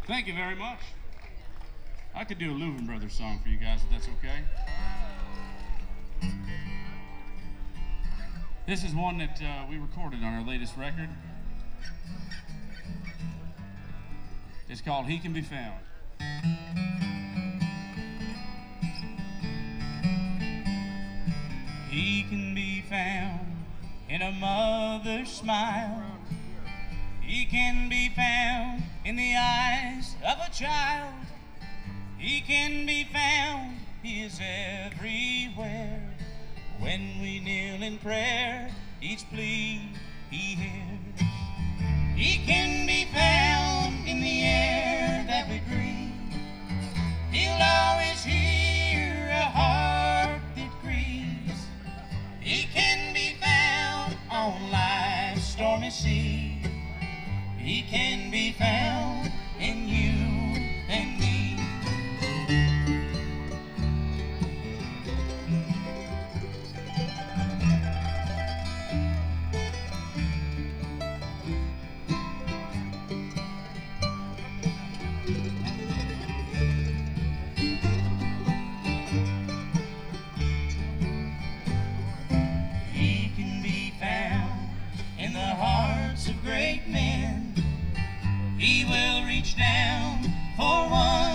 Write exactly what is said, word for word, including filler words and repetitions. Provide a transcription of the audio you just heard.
Thank you very much. I could do a Louvin Brothers song for you guys if that's okay. This is one that uh, we recorded on our latest record. It's called He Can Be Found. He can be found in a mother's smile. He can be found in the eyes of a child. He can be found, he is everywhere. When we kneel in prayer, each plea he hears. He can be found in the air that we breathe. He'll always hear a heart that grieves. He can be found on life's stormy sea. He can be found in you and me. He can be found in the hearts of great men. He will reach down for one